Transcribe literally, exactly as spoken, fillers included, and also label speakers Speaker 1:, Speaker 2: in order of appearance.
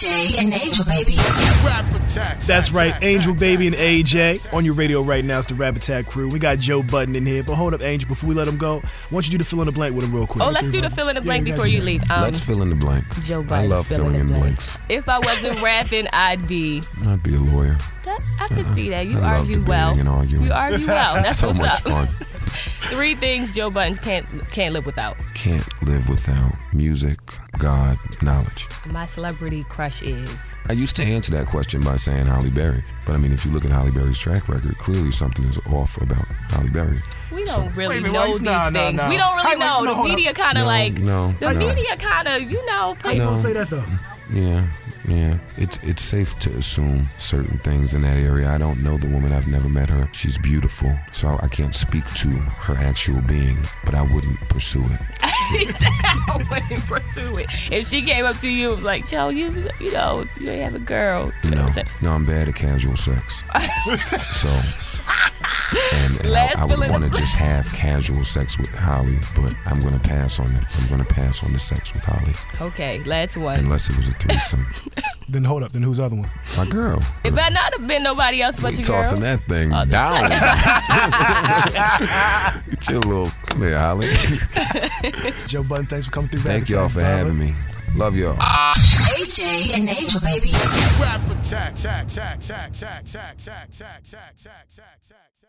Speaker 1: J and Angel Baby.
Speaker 2: That's right, Angel Baby and A J. On your radio right now, it's the Rap Attack crew. We got Joe Budden in here, but hold up, Angel, before we let him go, why don't you do the fill in the blank with him real quick?
Speaker 3: Oh, let's do the fill in the blank yeah, before you leave. Um,
Speaker 4: let's fill in the blank.
Speaker 3: Joe Budden.
Speaker 4: I love filling in blank. blanks.
Speaker 3: If I wasn't rapping, I'd be...
Speaker 4: I'd be a lawyer.
Speaker 3: That, I can uh, see that. You
Speaker 4: I
Speaker 3: argue well.
Speaker 4: And arguing.
Speaker 3: You argue well. That's
Speaker 4: so
Speaker 3: what's
Speaker 4: much
Speaker 3: up.
Speaker 4: fun.
Speaker 3: Three things Joe Budden can't can't live without.
Speaker 4: Can't live without music, God, knowledge.
Speaker 3: My celebrity crush is?
Speaker 4: I used to answer that question by saying Halle Berry. But I mean, if you look at Halle Berry's track record, clearly something is off about Halle Berry.
Speaker 3: We don't
Speaker 4: so,
Speaker 3: really
Speaker 2: minute,
Speaker 3: know these
Speaker 2: nah,
Speaker 3: things.
Speaker 2: nah, nah.
Speaker 3: We don't really
Speaker 2: I,
Speaker 3: know.
Speaker 2: like, no,
Speaker 3: the media kind of
Speaker 4: no,
Speaker 3: like,
Speaker 4: no,
Speaker 3: the
Speaker 4: no.
Speaker 3: media kind of, you know.
Speaker 2: How you
Speaker 4: no.
Speaker 2: gonna say that though?
Speaker 4: Yeah, yeah. It's it's safe to assume certain things in that area. I don't know the woman. I've never met her. She's beautiful, so I can't speak to her actual being, but I wouldn't pursue it.
Speaker 3: I wouldn't pursue it. If she came up to you and was like, Joe, you you know, you ain't have a girl. You know
Speaker 4: no,
Speaker 3: what I'm saying?
Speaker 4: no, I'm bad at casual sex. so, and, and I, I would want to just have casual sex with Holly, but I'm going to pass on it. I'm going to pass on the sex with Holly.
Speaker 3: Okay, last one.
Speaker 4: Unless it was a threesome.
Speaker 2: Then hold up. Then who's the other one?
Speaker 4: My girl.
Speaker 3: It better not have been nobody else but
Speaker 4: we
Speaker 3: your girl.
Speaker 4: Tossing that thing
Speaker 3: oh,
Speaker 4: down. Get your little, come here, Holly.
Speaker 2: Joe Budden, thanks for coming through.
Speaker 4: Thank y'all for having me. Love y'all.
Speaker 1: A J and Angel Baby.
Speaker 5: Rap Attack, tack, tack, tack, tack, tack, tack, tack, tack, tack, tack, tack.